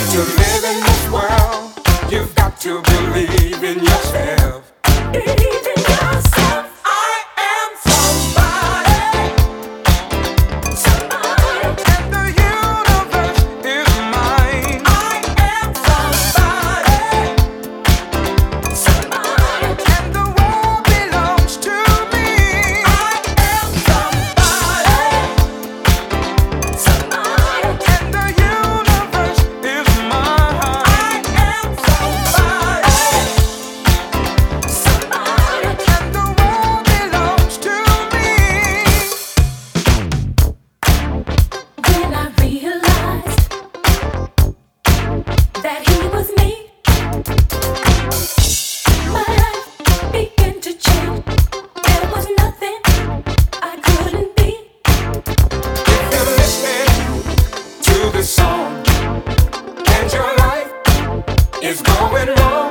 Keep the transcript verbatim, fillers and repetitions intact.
To live in this world, you've got to believe in yourself. Believe in yourself. I am somebody. Somebody. And the universe is mine. I am somebody. Somebody. And the world belongs to me. I am somebody. Somebody. And the universe is mine. I am somebody. Somebody. And the world belongs to me. When I realized that he was me, my life began to change. There was nothing I couldn't be. If you're listening to this song and your life is going wrong,